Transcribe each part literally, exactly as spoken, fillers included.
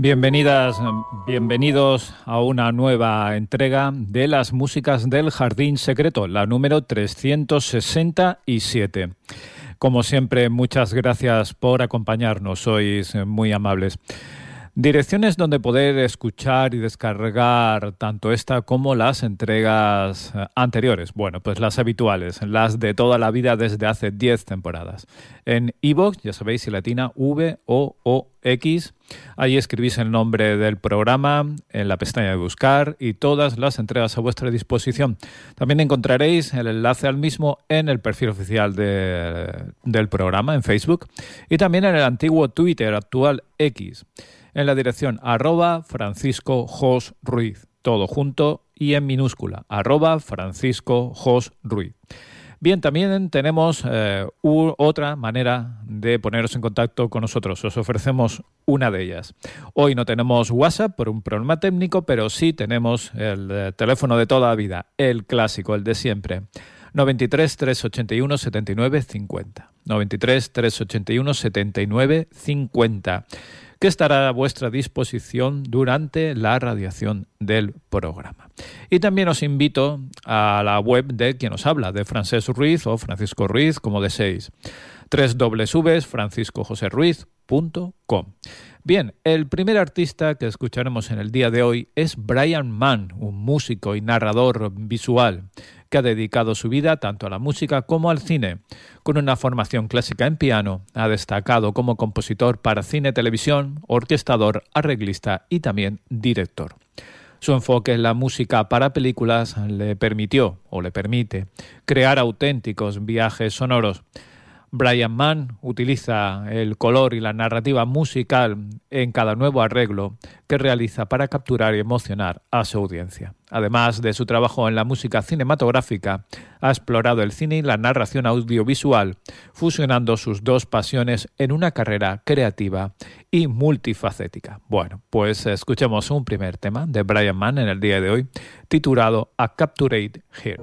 Bienvenidas, bienvenidos a una nueva entrega de las músicas del Jardín Secreto, la número trescientos sesenta y siete. Como siempre, muchas gracias por acompañarnos, sois muy amables. Direcciones donde poder escuchar y descargar tanto esta como las entregas anteriores. Bueno, pues las habituales, las de toda la vida desde hace diez temporadas. En iVoox, ya sabéis, y latina V O O X. Ahí escribís el nombre del programa en la pestaña de buscar y todas las entregas a vuestra disposición. También encontraréis el enlace al mismo en el perfil oficial de, del programa en Facebook y también en el antiguo Twitter, actual X, en la dirección arroba Francisco Jos Ruiz, todo junto y en minúscula, arroba Francisco Jos Ruiz. Bien, también tenemos eh, u, otra manera de poneros en contacto con nosotros. Os ofrecemos una de ellas. Hoy no tenemos WhatsApp por un problema técnico, pero sí tenemos el eh, teléfono de toda la vida, el clásico, el de siempre. noventa y tres, trescientos ochenta y uno, setenta y nueve, cincuenta. noventa y tres, trescientos ochenta y uno, setenta y nueve, cincuenta. Que estará a vuestra disposición durante la radiación del programa. Y también os invito a la web de quien os habla, de Francesc Ruiz o Francisco Ruiz, como deseéis. doble u doble u doble u punto francisco josé ruiz punto com. Bien, el primer artista que escucharemos en el día de hoy es Brian Mann, un músico y narrador visual que ha dedicado su vida tanto a la música como al cine. Con una formación clásica en piano, ha destacado como compositor para cine, televisión, orquestador, arreglista y también director. Su enfoque en la música para películas le permitió, o le permite, crear auténticos viajes sonoros. Brian Mann utiliza el color y la narrativa musical en cada nuevo arreglo que realiza para capturar y emocionar a su audiencia. Además de su trabajo en la música cinematográfica, ha explorado el cine y la narración audiovisual, fusionando sus dos pasiones en una carrera creativa y multifacética. Bueno, pues escuchemos un primer tema de Brian Mann en el día de hoy, titulado A Capturate Here.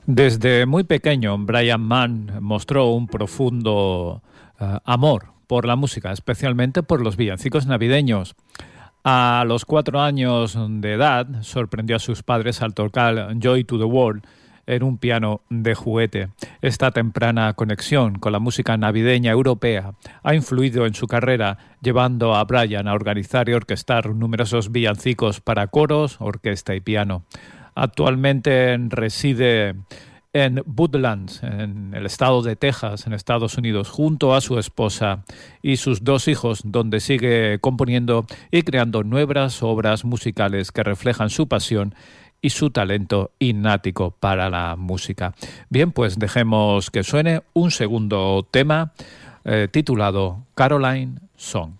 Desde muy pequeño, Brian Mann mostró un profundo uh, amor por la música, especialmente por los villancicos navideños. A los cuatro años de edad, sorprendió a sus padres al tocar Joy to the World en un piano de juguete. Esta temprana conexión con la música navideña europea ha influido en su carrera, llevando a Brian a organizar y orquestar numerosos villancicos para coros, orquesta y piano. Actualmente reside en Woodlands, en el estado de Texas, en Estados Unidos, junto a su esposa y sus dos hijos, donde sigue componiendo y creando nuevas obras musicales que reflejan su pasión y su talento innático para la música. Bien, pues dejemos que suene un segundo tema eh, titulado Caroline Song.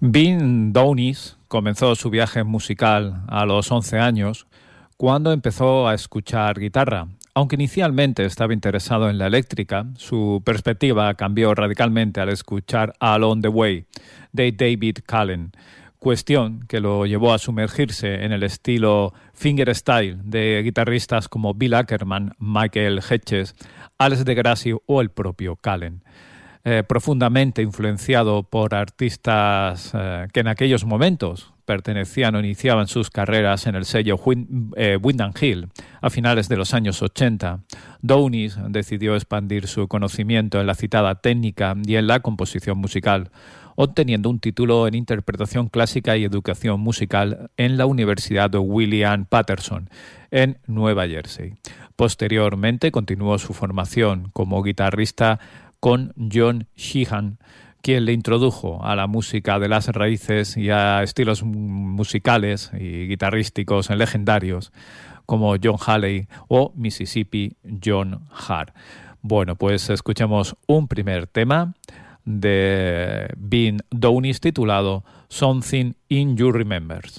Vin Downes comenzó su viaje musical a los once años cuando empezó a escuchar guitarra. Aunque inicialmente estaba interesado en la eléctrica, su perspectiva cambió radicalmente al escuchar Along the Way de David Callen, cuestión que lo llevó a sumergirse en el estilo fingerstyle de guitarristas como Bill Ackerman, Michael Hedges, Alex de Grassi o el propio Callen. Eh, profundamente influenciado por artistas eh, que en aquellos momentos pertenecían o iniciaban sus carreras en el sello Win, eh, Windham Hill a finales de los años ochenta, Downes decidió expandir su conocimiento en la citada técnica y en la composición musical, obteniendo un título en interpretación clásica y educación musical en la Universidad de William Patterson, en Nueva Jersey. Posteriormente continuó su formación como guitarrista con John Sheehan, quien le introdujo a la música de las raíces y a estilos musicales y guitarrísticos legendarios como John Halley o Mississippi John Hart. Bueno, pues escuchemos un primer tema de Vin Downes titulado Something in You Remembers.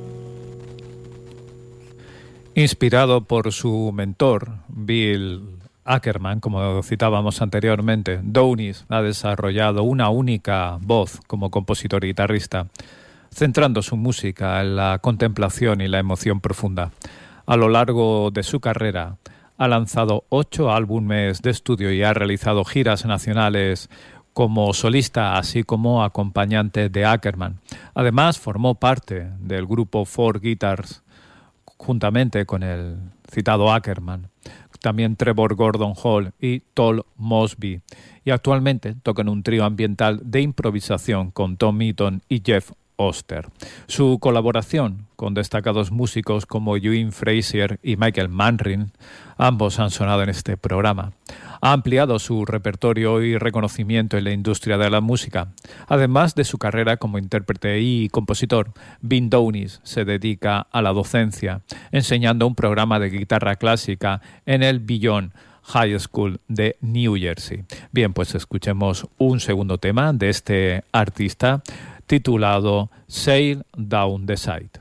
Inspirado por su mentor, Bill Ackerman, como citábamos anteriormente, Downes ha desarrollado una única voz como compositor y guitarrista, centrando su música en la contemplación y la emoción profunda. A lo largo de su carrera ha lanzado ocho álbumes de estudio y ha realizado giras nacionales como solista, así como acompañante de Ackerman. Además, formó parte del grupo Four Guitars, juntamente con el citado Ackerman, también Trevor Gordon Hall y Tol Mosby, y actualmente toca en un trío ambiental de improvisación con Tom Eaton y Jeff Oster. Su colaboración con destacados músicos como Eugene Frazier y Michael Manring, ambos han sonado en este programa. Ha ampliado su repertorio y reconocimiento en la industria de la música. Además de su carrera como intérprete y compositor, Vin Downes se dedica a la docencia, enseñando un programa de guitarra clásica en el Beyond High School de New Jersey. Bien, pues escuchemos un segundo tema de este artista titulado Sail Down the Side.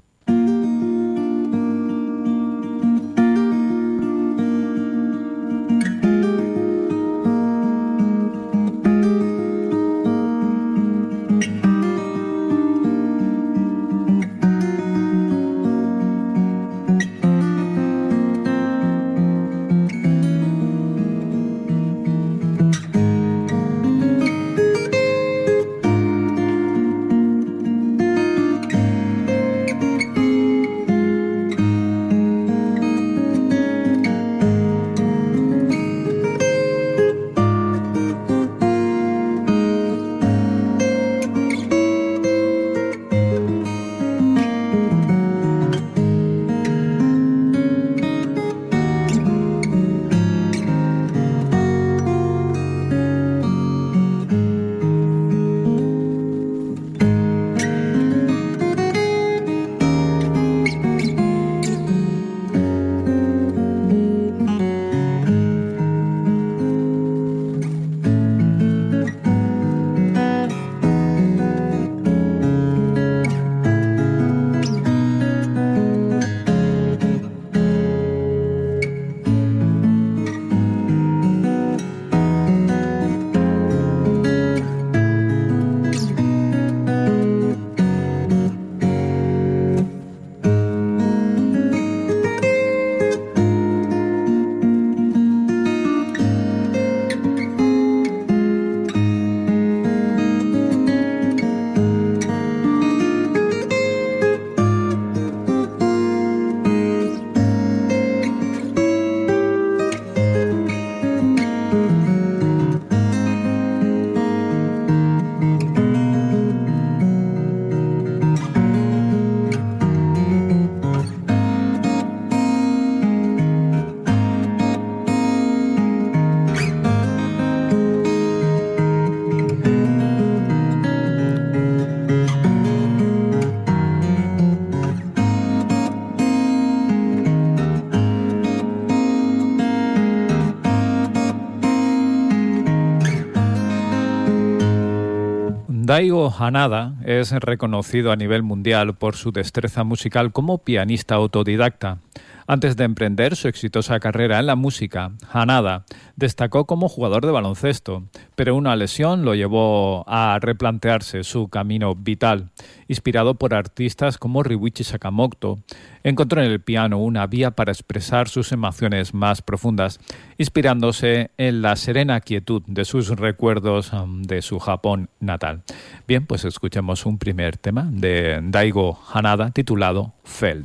Daigo Hanada es reconocido a nivel mundial por su destreza musical como pianista autodidacta. Antes de emprender su exitosa carrera en la música, Hanada destacó como jugador de baloncesto, pero una lesión lo llevó a replantearse su camino vital. Inspirado por artistas como Ryuichi Sakamoto, encontró en el piano una vía para expresar sus emociones más profundas, inspirándose en la serena quietud de sus recuerdos de su Japón natal. Bien, pues escuchemos un primer tema de Daigo Hanada titulado Felt.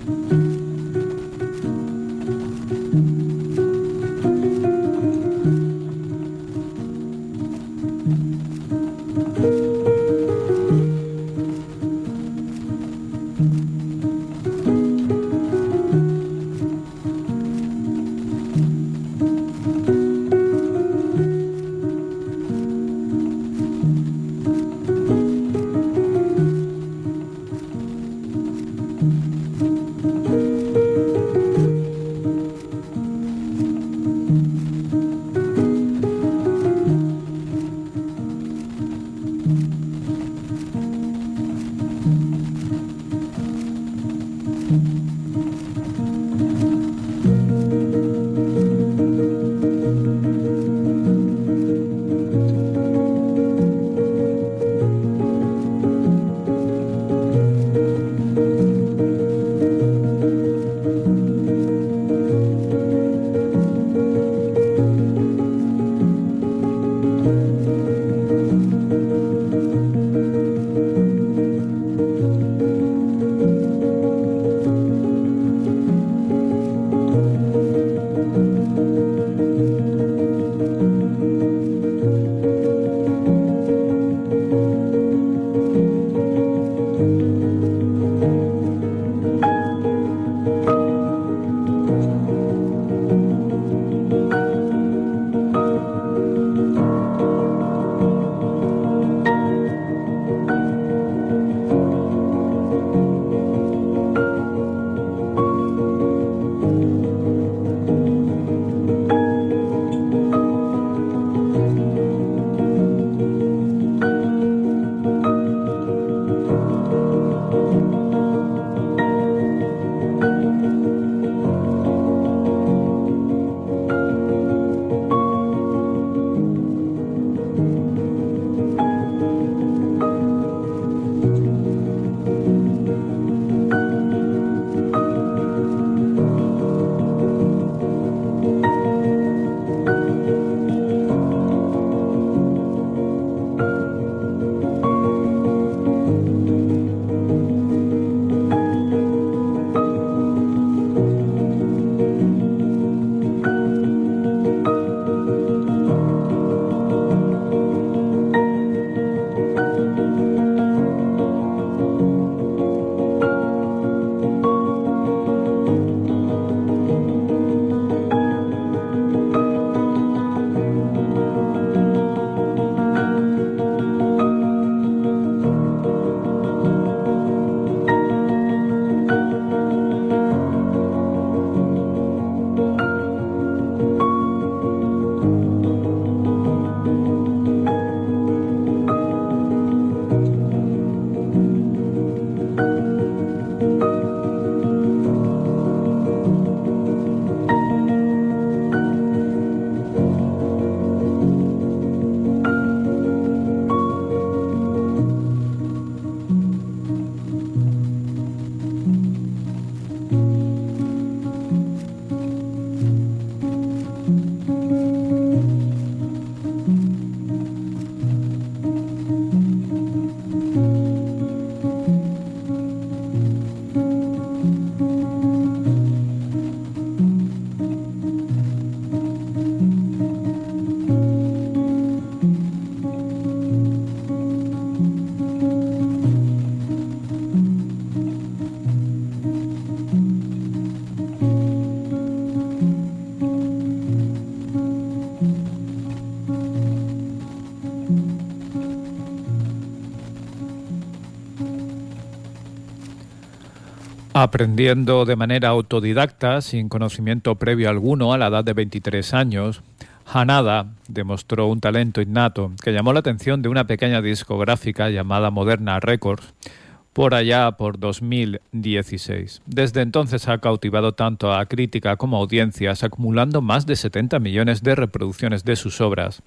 Aprendiendo de manera autodidacta, sin conocimiento previo alguno, a la edad de veintitrés años, Hanada demostró un talento innato que llamó la atención de una pequeña discográfica llamada Moderna Records por allá por dos mil dieciséis. Desde entonces ha cautivado tanto a crítica como a audiencias, acumulando más de setenta millones de reproducciones de sus obras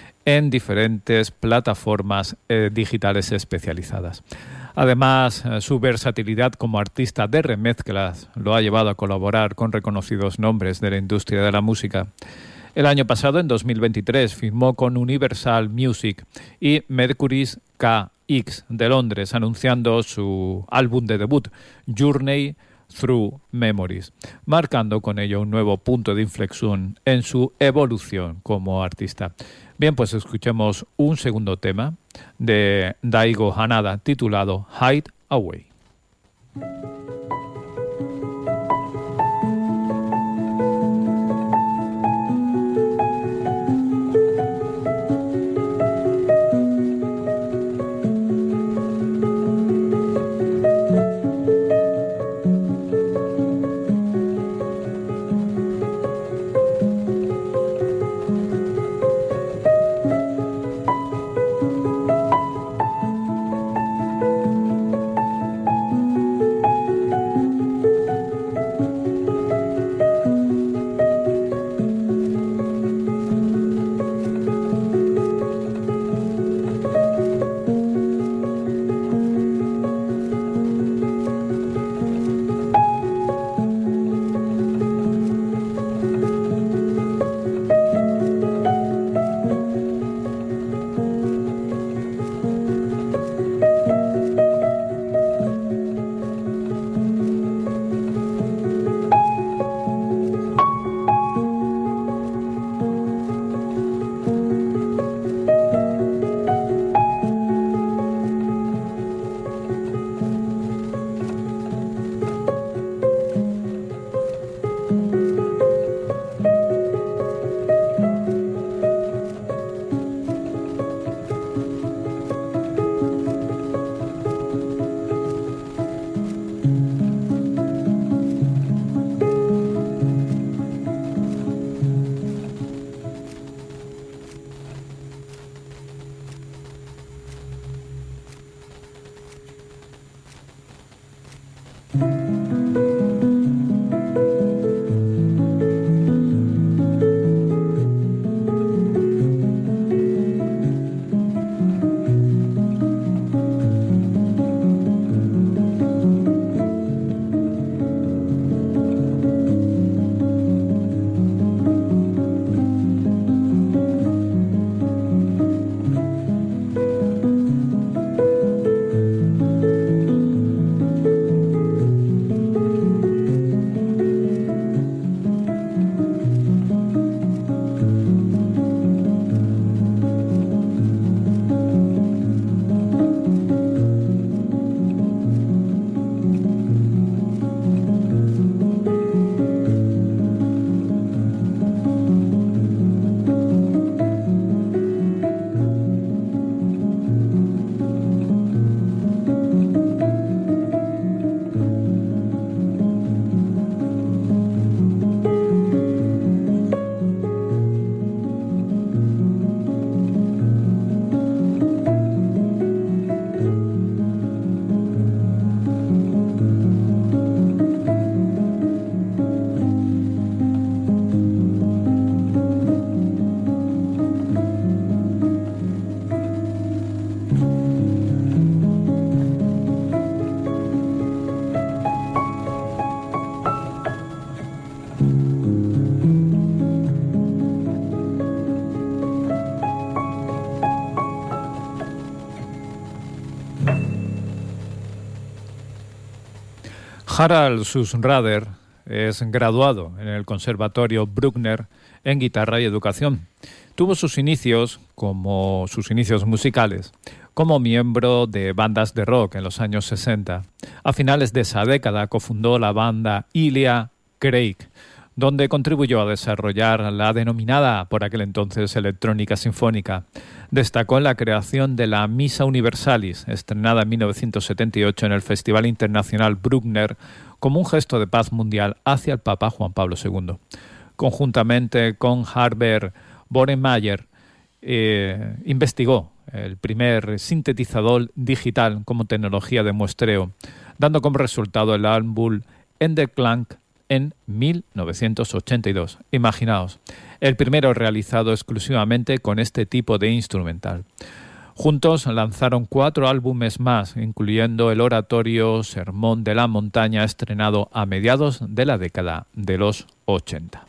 en diferentes plataformas eh, digitales especializadas. Además, su versatilidad como artista de remezclas lo ha llevado a colaborar con reconocidos nombres de la industria de la música. El año pasado, en dos mil veintitrés, firmó con Universal Music y Mercury's K X de Londres, anunciando su álbum de debut, Journey Through Memories, marcando con ello un nuevo punto de inflexión en su evolución como artista. Bien, pues escuchemos un segundo tema de Daigo Hanada titulado Hide Away. Harald Susrader es graduado en el Conservatorio Bruckner en guitarra y educación. Tuvo sus inicios como sus inicios musicales como miembro de bandas de rock en los años sesenta. A finales de esa década cofundó la banda Ilya Craig, donde contribuyó a desarrollar la denominada por aquel entonces electrónica sinfónica. Destacó en la creación de la Misa Universalis, estrenada en mil novecientos setenta y ocho en el Festival Internacional Bruckner, como un gesto de paz mundial hacia el Papa Juan Pablo segundo. Conjuntamente con Herbert Boremeyer, eh, investigó el primer sintetizador digital como tecnología de muestreo, dando como resultado el álbum Enderklang en mil novecientos ochenta y dos. Imaginaos, el primero realizado exclusivamente con este tipo de instrumental. Juntos lanzaron cuatro álbumes más, incluyendo el oratorio Sermón de la Montaña, estrenado a mediados de la década de los ochenta.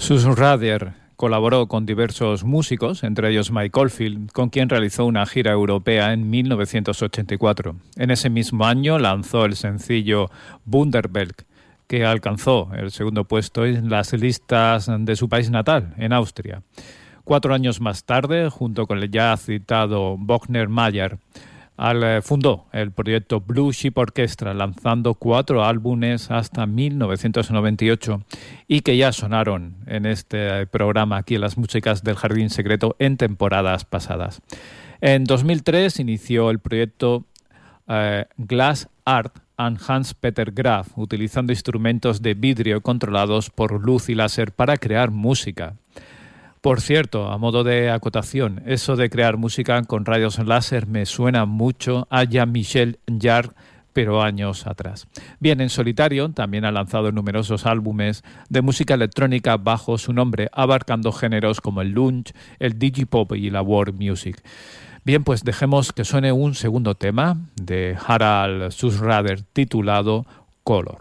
Susan Rader colaboró con diversos músicos, entre ellos Mike Oldfield, con quien realizó una gira europea en mil novecientos ochenta y cuatro. En ese mismo año lanzó el sencillo Wunderwelt, que alcanzó el segundo puesto en las listas de su país natal, en Austria. Cuatro años más tarde, junto con el ya citado Wagner Mayer, al, fundó el proyecto Blue Ship Orchestra, lanzando cuatro álbumes hasta mil novecientos noventa y ocho y que ya sonaron en este programa aquí en las músicas del Jardín Secreto en temporadas pasadas. En dos mil tres inició el proyecto eh, Glass Art and Hans Peter Graf, utilizando instrumentos de vidrio controlados por luz y láser para crear música. Por cierto, a modo de acotación, eso de crear música con rayos láser me suena mucho a Jean-Michel Jarre, pero años atrás. Bien, en solitario también ha lanzado numerosos álbumes de música electrónica bajo su nombre, abarcando géneros como el lounge, el digipop y la world music. Bien, pues dejemos que suene un segundo tema de Harald Sussrader titulado Color.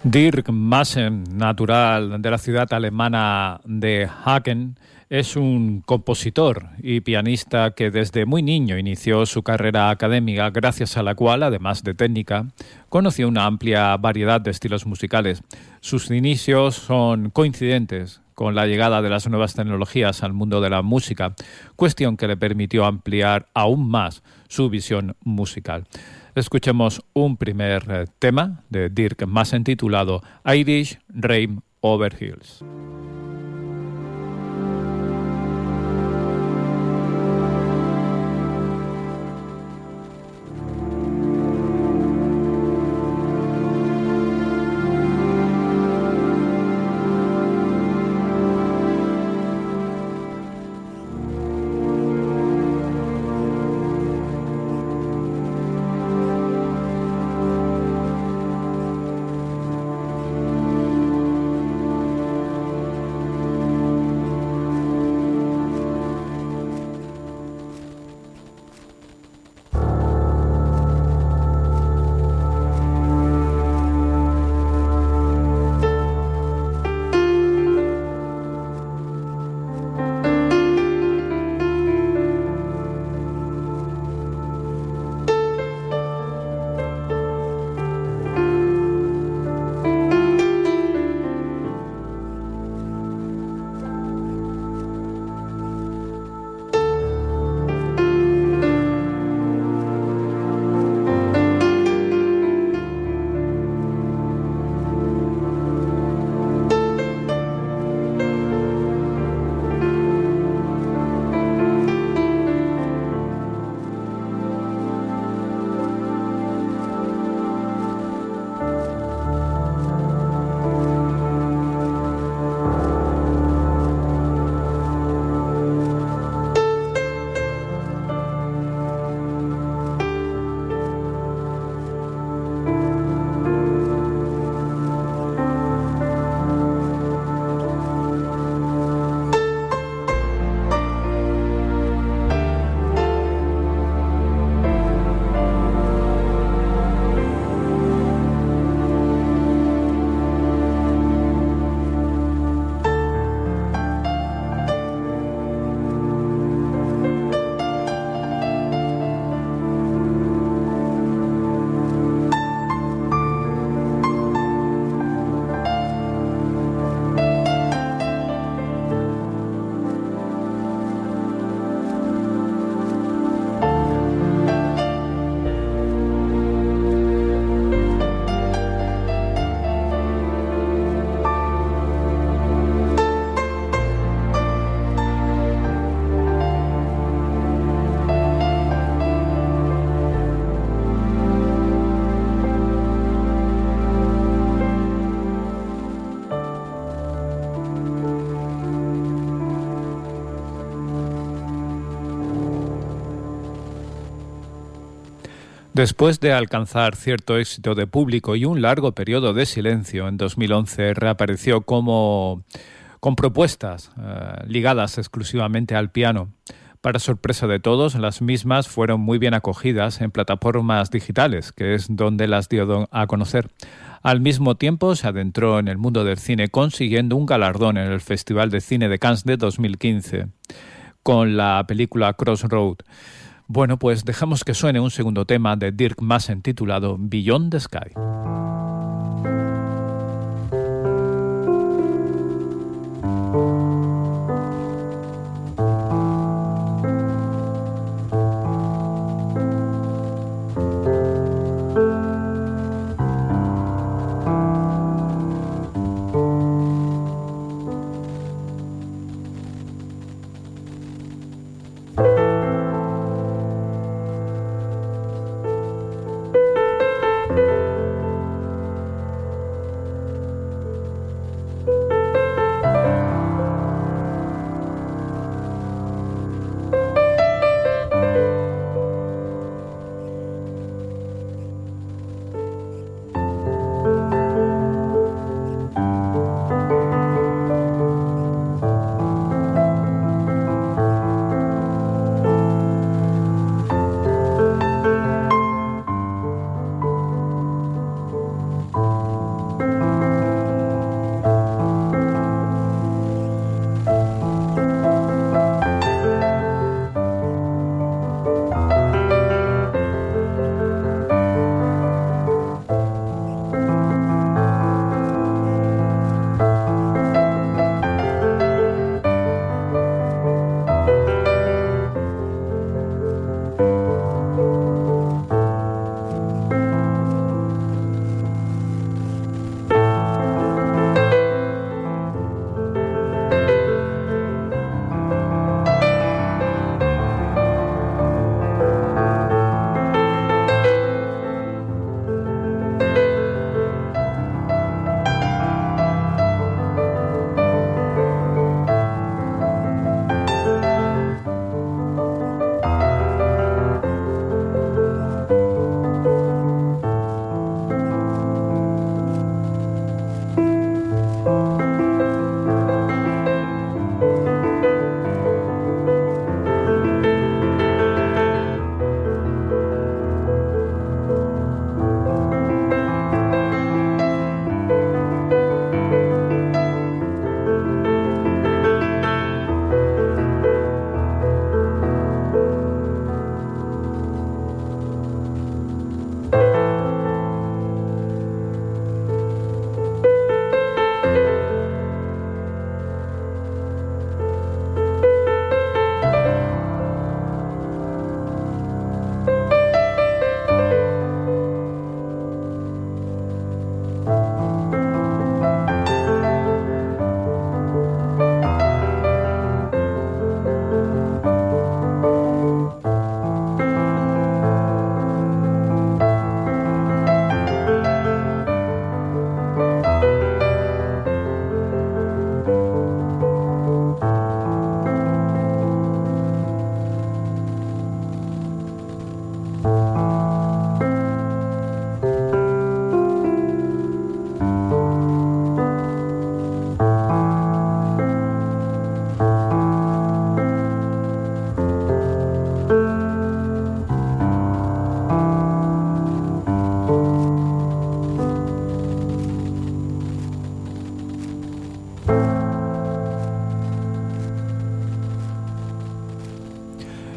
Dirk Masen, natural de la ciudad alemana de Hagen, es un compositor y pianista que desde muy niño inició su carrera académica, gracias a la cual, además de técnica, conoció una amplia variedad de estilos musicales. Sus inicios son coincidentes con la llegada de las nuevas tecnologías al mundo de la música, cuestión que le permitió ampliar aún más su visión musical. Escuchemos un primer eh, tema de Dirk Masen titulado Irish Rain Over Hills. Después de alcanzar cierto éxito de público y un largo periodo de silencio, en dos mil once reapareció como, con propuestas eh, ligadas exclusivamente al piano. Para sorpresa de todos, las mismas fueron muy bien acogidas en plataformas digitales, que es donde las dio a conocer. Al mismo tiempo, se adentró en el mundo del cine consiguiendo un galardón en el Festival de Cine de Cannes de dos mil quince con la película Crossroad. Bueno, pues dejamos que suene un segundo tema de Dirk Masen titulado Beyond the Sky.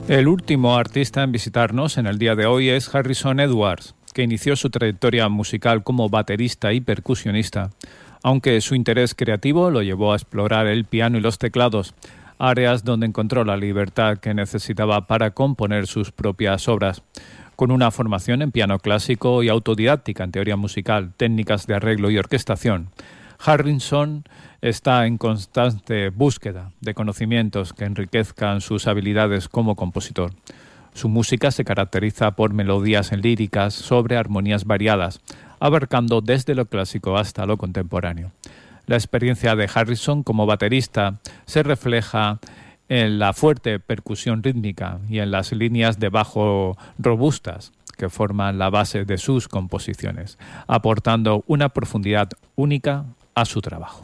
El último artista en visitarnos en el día de hoy es Harrison Edwards, que inició su trayectoria musical como baterista y percusionista, aunque su interés creativo lo llevó a explorar el piano y los teclados, áreas donde encontró la libertad que necesitaba para componer sus propias obras. Con una formación en piano clásico y autodidáctica en teoría musical, técnicas de arreglo y orquestación, Harrison está en constante búsqueda de conocimientos que enriquezcan sus habilidades como compositor. Su música se caracteriza por melodías líricas sobre armonías variadas, abarcando desde lo clásico hasta lo contemporáneo. La experiencia de Harrison como baterista se refleja en la fuerte percusión rítmica y en las líneas de bajo robustas que forman la base de sus composiciones, aportando una profundidad única a su trabajo.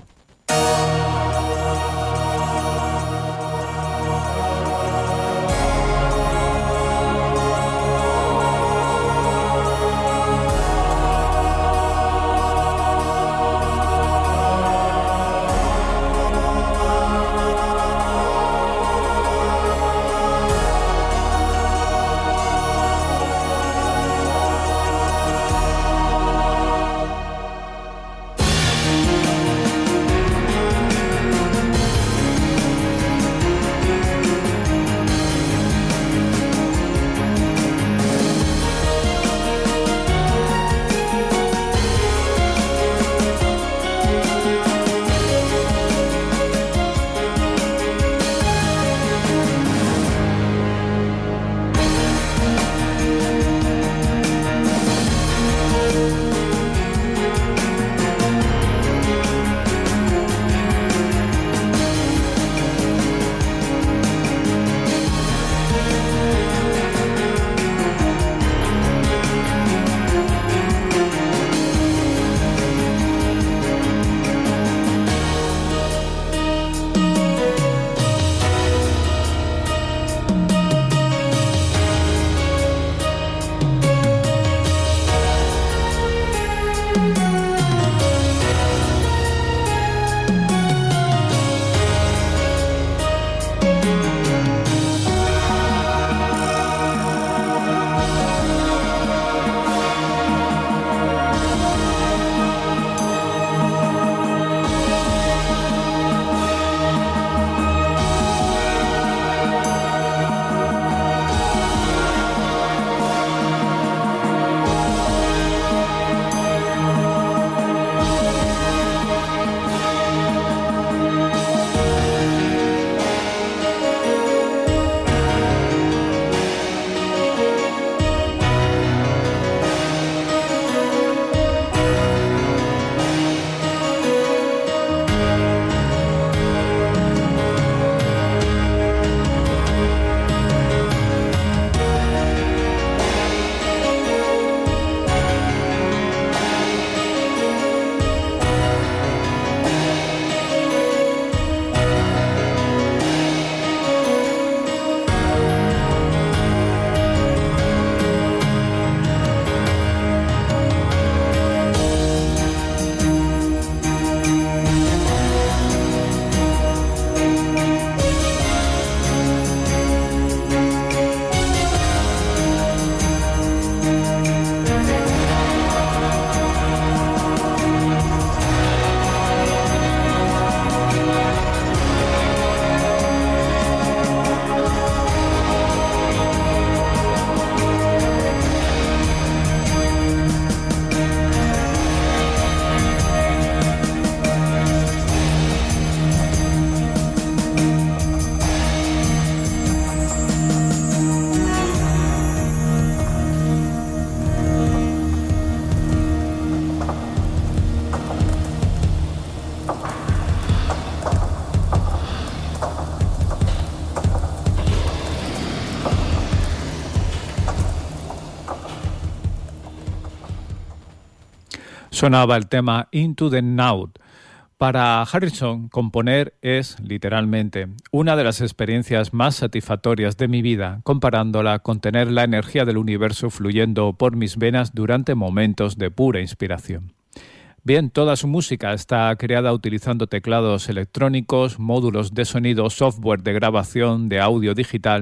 Sonaba el tema Into the Now. Para Harrison, componer es, literalmente, una de las experiencias más satisfactorias de mi vida, comparándola con tener la energía del universo fluyendo por mis venas durante momentos de pura inspiración. Bien, toda su música está creada utilizando teclados electrónicos, módulos de sonido, software de grabación de audio digital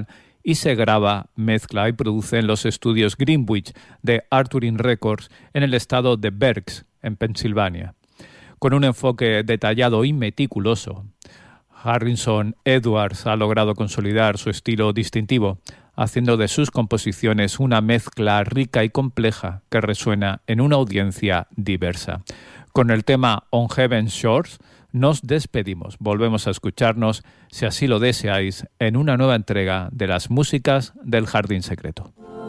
y se graba, mezcla y produce en los estudios Greenwich de Arturing Records en el estado de Berks, en Pensilvania. Con un enfoque detallado y meticuloso, Harrison Edwards ha logrado consolidar su estilo distintivo, haciendo de sus composiciones una mezcla rica y compleja que resuena en una audiencia diversa. Con el tema On Heaven's Shores nos despedimos. Volvemos a escucharnos, si así lo deseáis, en una nueva entrega de las músicas del Jardín Secreto.